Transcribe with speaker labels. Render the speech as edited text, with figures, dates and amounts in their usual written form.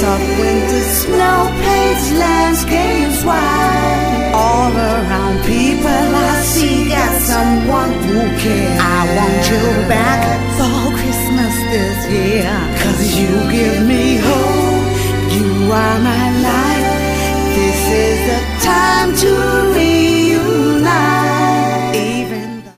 Speaker 1: soft winter snow paints landscapes wide. All around people I see got some